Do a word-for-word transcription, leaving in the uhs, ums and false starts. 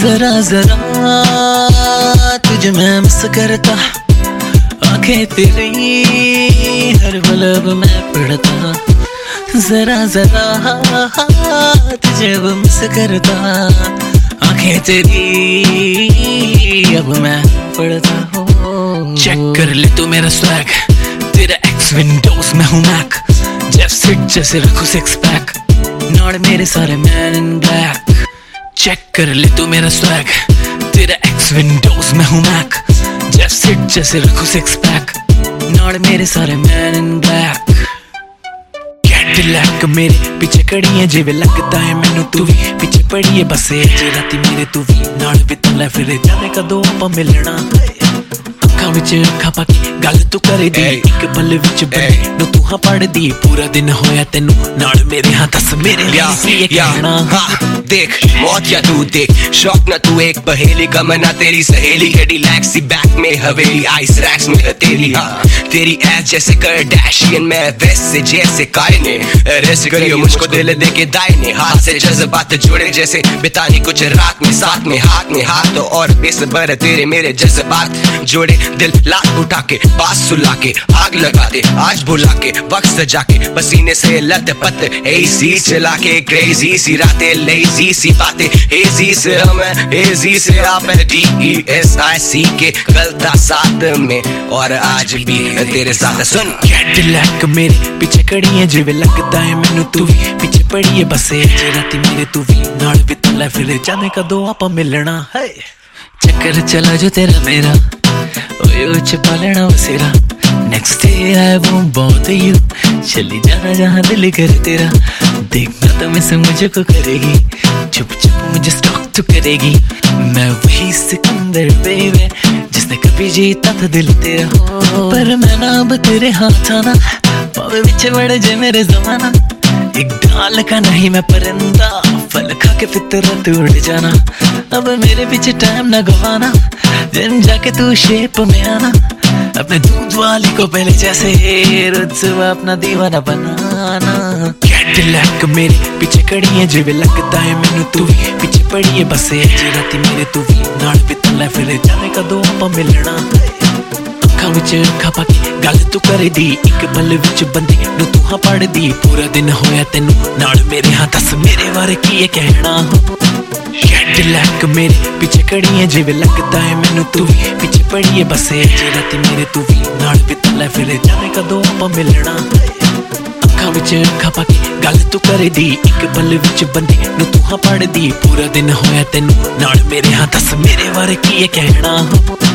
जरा जरा तुझे मैं मिस करता, आंखें तेरी हर पल अब मैं पढ़ता। जरा जरा तुझे अब मिस करता, आंखें तेरी अब मैं पढ़ता हूँ। चेक कर ले तू मेरा स्वैग, तेरा एक्स विंडोज में हूँ मैक, जैसे जैसे रखूँ सिक्स पैक, नॉट मेरे सारे मैन इन ब्लैक। चेक कर ले तू मेरा स्वैग, तेरा एक्स विंडोज में हूँ मैक, जैसे जैसे रखूँ सिक्स पैक, नॉट मेरे सारे मैन इन ब्लैक। कैडिलैक मेरे पीछे खड़ी है, जिवे लगता है मैनू तू भी पीछे पड़ी है, बसे जे राती मेरे तू भी नाल बितला, फिर जाने कदों आपां मिलना। अखां विच अखां पा के गल तू करे दी, इक पल विच बंदे नू तू हां पढ़दी, पूरा दिन होया तैनू नाल मेरे हां, दस मेरे लिए कहना। हाँ देख मौत या तू देख, शौक ना तू एक पहेली, कमना तेरी सहेली, कैडिलैक सी बैक में हवेली, आइस रैक्स में है तेरी। हाँ तेरी एस जैसे करडैशियन, मैं वैसे जैसे कायने, रेस्ट करियो मुझको दिल दे के दाहिने हाथ से, जज्बात जुड़े जैसे बितानी कुछ रात में साथ में, हाथ में हाथ तो और बेसबर तेरे मेरे जज्बात जोड़े, दिल लात उठा के पास सुला के, आग लगा दे आज भुला के, वक्त सजा के पसीने से लत पत, एसी चला के क्रेजी सी रातें, लेजी सी बातें, एजी से हमें एजी से आप, डी ई एस आई सी के गलता साथ में, और आज भी तेरे साथ। सुन कैडिलैक मेरे पीछे खड़ी है, जिवे लगता है मैनू तू भी पीछे पड़ी है, बसे जे राती मेरे तू भी नाल बितला, फिर जाने कदों आपां मिलना है। चक्कर चला जो तेरा मेरा, ओए छुपा लेना बसेरा, next day I won't bother you, चली जाना जहाँ दिल करे तेरा, देखना तो मिस मुझको करेगी, चुप चुप मुझे स्टॉक तो करेगी, मैं वही सिकंदर बेबे जिसने कभी जीता था दिल तेरा। पर मैं ना अब तेरे हाथ आना, पावे पीछे बढ़ जे मेरे जमाना, एक डाल का नहीं मैं परिंदा, फल खा के फितरत उड़ जाना, अब मेरे पीछे टाइम ना गवाना, दिन जाके तू शेप में आना, अपने दूध वाली को पहले जैसे रोज सुबह अपना दीवाना बनाना। कैडिलैक मेरे पीछे खड़ी है, जिवे लगता है मैनू तू भी पीछे पड़ी है, बसे जे राती मेरे तू भी नाल बितला, फिर जाने कदों आपां मिलना। अखां विच अखां पा के गल तू करे दी, इक पल विच बंदे नू तू हां पढ़दी, पूरा दिन होया तैनू नाल मेरे हां, दस मेरे बारे की कहना। कैडिलैक मेरे पीछे खड़ी है, जिवे लगता है मैनू तू भी पीछे पड़ी है, बसे जे राती मेरे तू भी नाल बितला, फिर जाने कदों आपां मिलना। अखां विच अखां पा के गल तू करे दी, इक पल विच बंदे नू तू हां पढ़दी, पूरा दिन होया तैनू नाल मेरे हां, दस मेरे बारे की कहना।